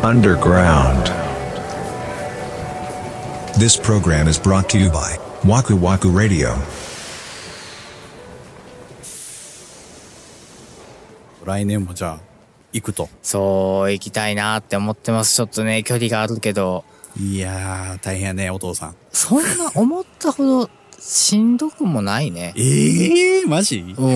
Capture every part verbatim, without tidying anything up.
underground. This program is brought to you by Waku Waku Radio. 来年もじゃあ行くと。 そう行きたいなって思ってます。ちょっとね距離があるけど。 いやー大変やねお父さん。 そんな思ったほどしんどくもないね。 ええー、マジ？ うん。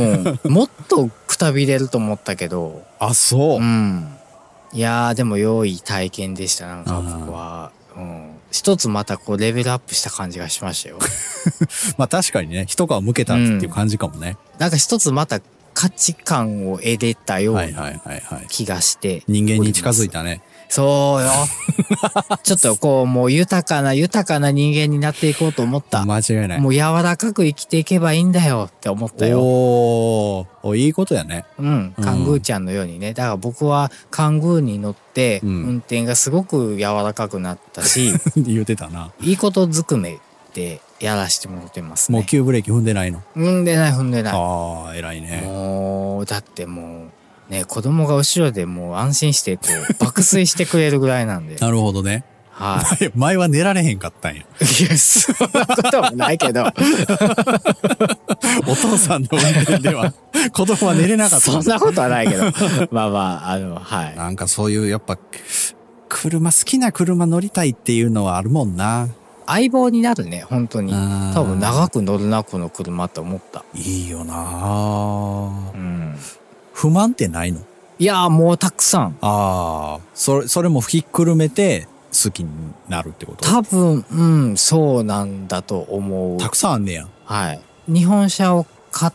もっとくたびれると思ったけど。 あ、そう。 うん。いやーでも良い体験でした。なんか僕は、うん。一つまたこうレベルアップした感じがしましたよ。 まあ確かにね、一皮むけたっていう感じかもね。 うん、なんか一つまた価値観を得れたような気がして。 人間に近づいたね。 そうよ。ちょっとこうもう豊かな豊かな人間になっていこうと思った。 間違いない。 もう柔らかく生きていけばいいんだよって思ったよ。 おー、いいことやね。 うん。カングーちゃんのようにね。だから僕はカングーに乗って運転がすごく柔らかくなったし。 うん、言うてたな。 いいことずくめでやらしてもらってますね。 もう急ブレーキ踏んでないの？ 踏んでない踏んでない。 ああ、偉いね。 もう、だってもう、ね、子供が後ろでもう安心してこう爆睡してくれるぐらいなんで。 なるほどね。 はい。 前は寝られへんかったんや。いや、そんなこともないけど。 お父さんの運転では子供は寝れなかった。 そんなことはないけど。まあまあ、あの、はい。 なんかそういうやっぱ、車、好きな車乗りたいっていうのはあるもんな。 相棒になるね、本当に。多分長く乗るな、この車って思った。 いいよな。 うん。 不満ってないの？ いやーもうたくさん。 ああ、それ、それもひっくるめて好きになるってこと？ 多分、うん、そうなんだと思う。 たくさんあんねや。 はい。日本車を買って、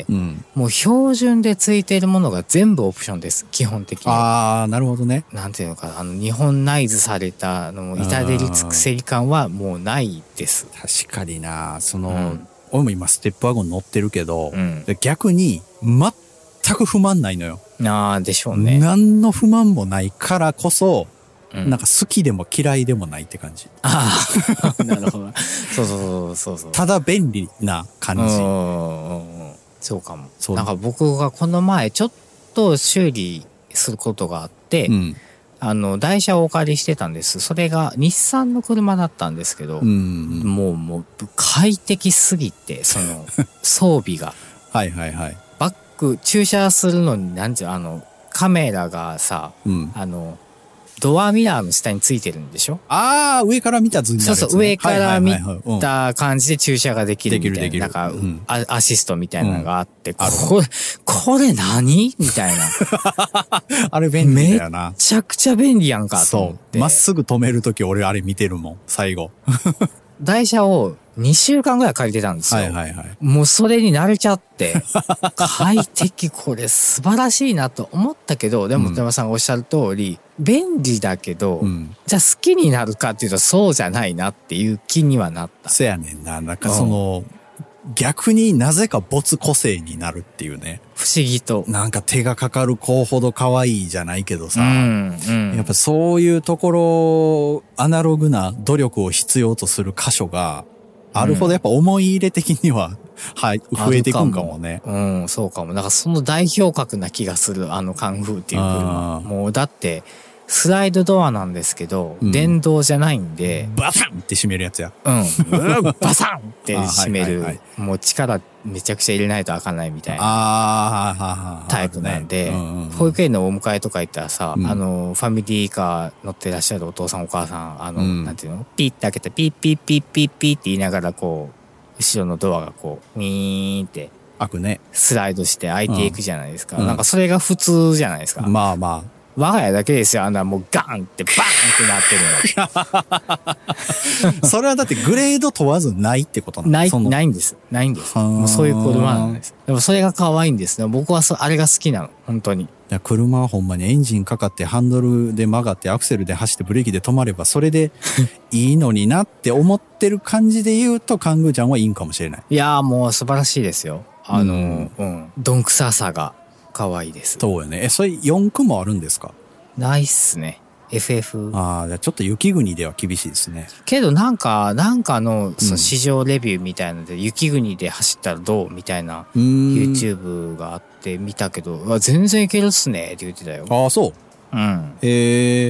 うん、もう標準でついているものが全部オプションです、基本的に。 ああ、なるほどね。 なんていうのかな、あの、日本ナイズされた、あの、至れり尽くせり感はもうないです。 確かにな、その、うん、俺も今ステップワゴン乗ってるけど、うん、逆に、全く不満ないのよ。 ああ、でしょうね。 何の不満もないからこそ、うん、なんか好きでも嫌いでもないって感じ。 ああ、なるほど。そうそうそうそう。 ただ便利な感じ。 そうかも。なんか僕がこの前ちょっと修理することがあって、うん、あの台車をお借りしてたんです。それが日産の車だったんですけど、うんうん、もうもう快適すぎてその装備が。 はいはいはい。 バック駐車するのに何ていうあのカメラがさ、うん、あのドアミラーの下についてるんでしょ？ ああ、上から見た図になるやつね。 そうそう、上から見た感じで駐車ができるみたいな。なんか、うん、アシストみたいなのがあって、うん、これ、これ何みたいな。 あれ便利だよな。 めちゃくちゃ便利やんかと思って。 そう。まっすぐ止めるとき俺あれ見てるもん、最後。 台車をにしゅうかんぐらい借りてたんですよ。はいはいはい。もうそれに慣れちゃって、快適、これ素晴らしいなと思ったけど、でも、田山さんがおっしゃる通り、便利だけど、うん、じゃあ好きになるかっていうとそうじゃないなっていう気にはなった。 そやねんな。なんかその、うん、逆になぜか没個性になるっていうね。 不思議と。 なんか手がかかる子ほど可愛いじゃないけどさ、うんうん、やっぱそういうところ、アナログな努力を必要とする箇所があるほどやっぱ思い入れ的には、はい、増えていくんかもね。 うん、そうかも。だからその代表格な気がする、あのカンフーっていう車。もうだって、スライドドアなんですけど、うん、電動じゃないんで。 バサンって閉めるやつや。 うん。バサンって閉める。はいはいはい、もう力めちゃくちゃ入れないと開かないみたいなタイプなんで、保育園のお迎えとか行ったらさ、うん、あの、ファミリーカー乗ってらっしゃるお父さんお母さん、あの、うん、なんていうのピッて開けてピッピッピッピッピッって言いながらこう、後ろのドアがこう、ウィーンって。 開くね。 スライドして開いていくじゃないですか。うん、なんかそれが普通じゃないですか。 まあまあ。 我が家だけですよ。あんなもうガーンってバーンってなってるの。 それはだってグレード問わずないってことなの？ ない、ないんです。ないんです。もうそういう車なんです。でもそれが可愛いんですね。僕はそあれが好きなの。本当に。いや車はほんまにエンジンかかってハンドルで曲がってアクセルで走ってブレーキで止まればそれでいいのになって思ってる感じで言うとカングーちゃんはいいんかもしれない。 いやーもう素晴らしいですよ。あの、うん、うん、どんくささが。可愛いです。 そうよね。え、それよん区もあるんですか？ ないっすね。エフエフ。 ああ、じゃあちょっと雪国では厳しいですね。 けどなんか、なんかの、その市場レビューみたいなので、うん、雪国で走ったらどうみたいな YouTube があって見たけど、全然いけるっすねって言ってたよ。 ああ、そう。 うん。 へえ。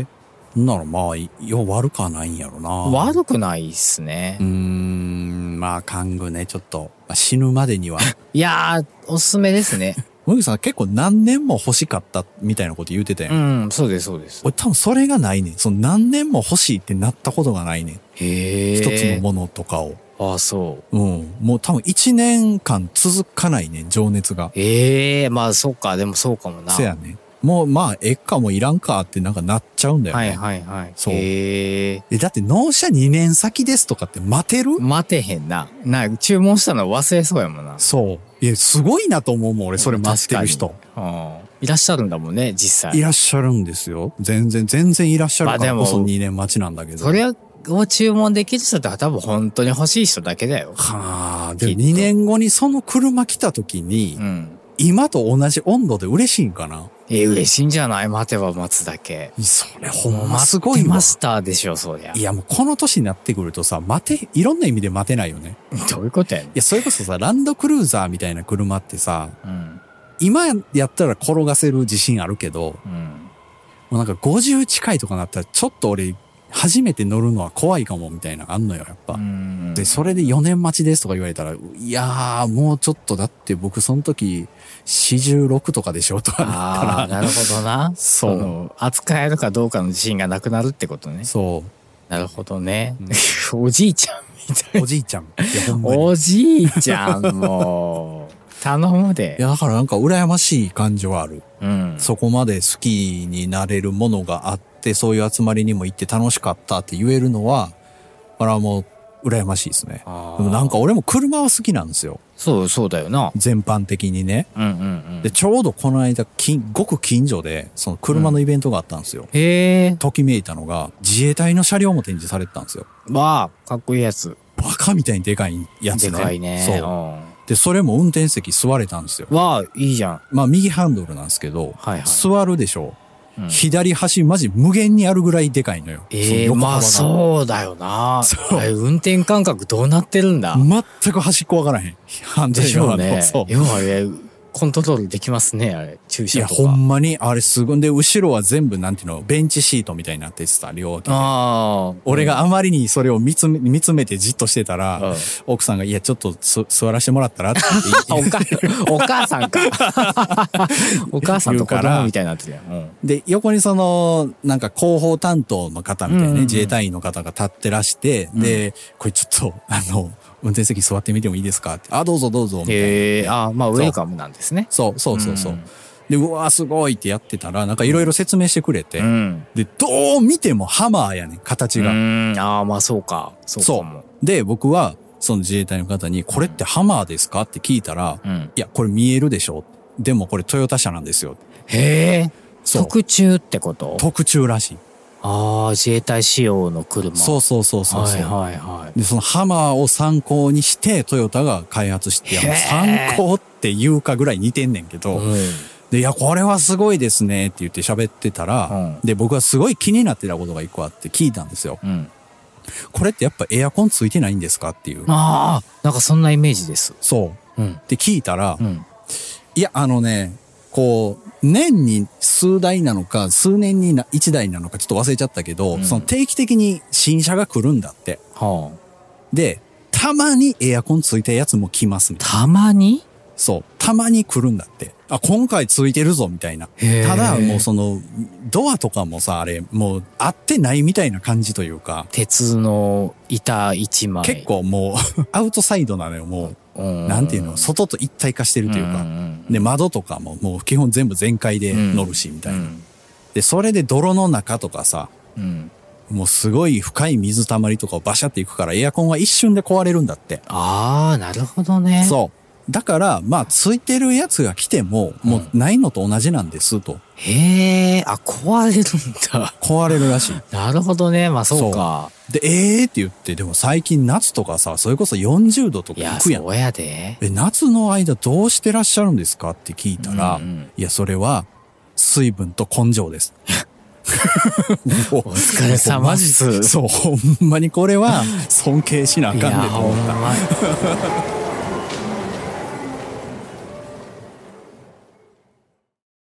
ならまあ、よ、悪くはないんやろな。 悪くないっすね。 うーん、まあ、玩具ね、ちょっと、死ぬまでには。 いやー、おすすめですね。 もぎさん結構何年も欲しかったみたいなこと言うてたやん。 うん、そうです、そうです。 俺多分それがないねん。その何年も欲しいってなったことがないねん。 へー。 一つのものとかを。 ああ、そう。 うん。もう多分一年間続かないねん、情熱が。 ええー、まあそうか、でもそうかもな。 せやね。もうまあ、えっかもいらんかってなんかなっちゃうんだよね。 はいはいはい。 そう。 へえ。 え、だって納車にねん先ですとかって待てる？ 待てへんな。な、注文したの忘れそうやもんな。 そう。いや、すごいなと思うもん、俺、それ待ってる人。 うん。いらっしゃるんだもんね、実際。 いらっしゃるんですよ。全然、全然いらっしゃるからこそにねん待ちなんだけど。 それを注文できる人って多分本当に欲しい人だけだよ。 はあ、でもにねんごにその車来た時に、うん、今と同じ温度で嬉しいんかな？ え、嬉しいんじゃない？待てば待つだけ。 それほんますごいわ。 マスターでしょ、そりゃ。 いやもうこの年になってくるとさ、待て、いろんな意味で待てないよね。 どういうことやねん。 いや、それこそさ、ランドクルーザーみたいな車ってさ、うん、今やったら転がせる自信あるけど、うん、もうなんかごじゅう近いとかなったらちょっと俺、初めて乗るのは怖いかもみたいなのあんのよ、やっぱ。で、それでよねん待ちですとか言われたら、いやー、もうちょっとだって僕その時、よんじゅうろくとかでしょとかなったら。 ああ、なるほどな。そう。扱えるかどうかの自信がなくなるってことね。 そう。 なるほどね。うん、おじいちゃんみたいな。 おじいちゃん。いや、ほんまに。 おじいちゃんもう。頼むで。 いや、だからなんか羨ましい感情はある。 うん。そこまで好きになれるものがあって、そういう集まりにも行って楽しかったって言えるのは、これはもう羨ましいですね。でもなんか俺も車は好きなんですよ。 そう、そうだよな。 全般的にね。 うんうんうん。 で、ちょうどこの間、ごく近所で、その車のイベントがあったんですよ。 うん、へー。 ときめいたのが、自衛隊の車両も展示されてたんですよ。 わあ、かっこいいやつ。 バカみたいにでかいやつね。 でかいね。 そう。で、それも運転席座れたんですよ。 わあ、いいじゃん。 まあ、右ハンドルなんですけど、 はいはい、 座るでしょう、うん。左端マジ無限にあるぐらいでかいのよ。 ええー、まあそうだよな。そう。あれ運転感覚どうなってるんだ？ 全く端っこわからへん。ハンドルでしょうね。そう。要はあれ、コントロールできますね、あれ。駐車とか。 いや、ほんまに、あれすごい。で、後ろは全部、なんていうの、ベンチシートみたいになってさ、両脇で。ああ。俺があまりにそれを見つめ、見つめてじっとしてたら、うん、奥さんが、いや、ちょっと座らせてもらったらっておか、お母さんか。お母さんと子供みたいになってるやん。うん、 で、横にその、なんか広報担当の方みたいなね、うんうんうん、自衛隊員の方が立ってらして、うん、で、これちょっと、あの、運転席座ってみてもいいですかって。あ、どうぞどうぞ。みたいな。 へえ、あ、まあウェルカムなんですね。 そう、そうそうそう。うん、で、うわーすごいってやってたら、なんかいろいろ説明してくれて、うん、で、どう見てもハマーやねん、形が。 うん、ああ、まあそうか。そうかも。 そう。で、僕は、その自衛隊の方に、これってハマーですかって聞いたら、うん、いや、これ見えるでしょ。でもこれトヨタ車なんですよ。 へえ。特注ってこと？ 特注らしい。 ああ、自衛隊仕様の車。 そうそうそうそう。はいはいはい。 で、そのハマーを参考にして、トヨタが開発して、いや参考っていうかぐらい似てんねんけど、うん、で、いや、これはすごいですねって言って喋ってたら、うん、で、僕はすごい気になってたことが一個あって聞いたんですよ。うん、これってやっぱエアコンついてないんですかっていう。 ああ、なんかそんなイメージです。 そう。うん、で、聞いたら、うん、いや、あのね、こう、年に数台なのか、数年に一台なのかちょっと忘れちゃったけど、うん、その定期的に新車が来るんだって。はあ、で、たまにエアコンついたやつも来ますね。 たまに？ そう。たまに来るんだって。あ、今回ついてるぞ、みたいな。ただ、もうその、ドアとかもさ、あれ、もう合ってないみたいな感じというか。 鉄の板一枚。 結構もう、アウトサイドなのよ、もう。なんていうの、外と一体化してるというか。で、窓とかももう基本全部全開で乗るし、みたいな。で、それで泥の中とかさ、うん、もうすごい深い水たまりとかをバシャっていくからエアコンは一瞬で壊れるんだって。 ああ、なるほどね。 そう。だから、まあ、ついてるやつが来ても、もうないのと同じなんですと。うん、 へえ、あ、壊れるんだ。 壊れるらしい。 なるほどね。まあそうか。 そうで、えーって言って、でも最近夏とかさ、それこそよんじゅうどとか行くやん。 いや、そうやで。 え、夏の間どうしてらっしゃるんですかって聞いたら、うんうん、いや、それは水分と根性です。 お疲れ様です。 そう、ほんまにこれは尊敬しなあかんねと思った。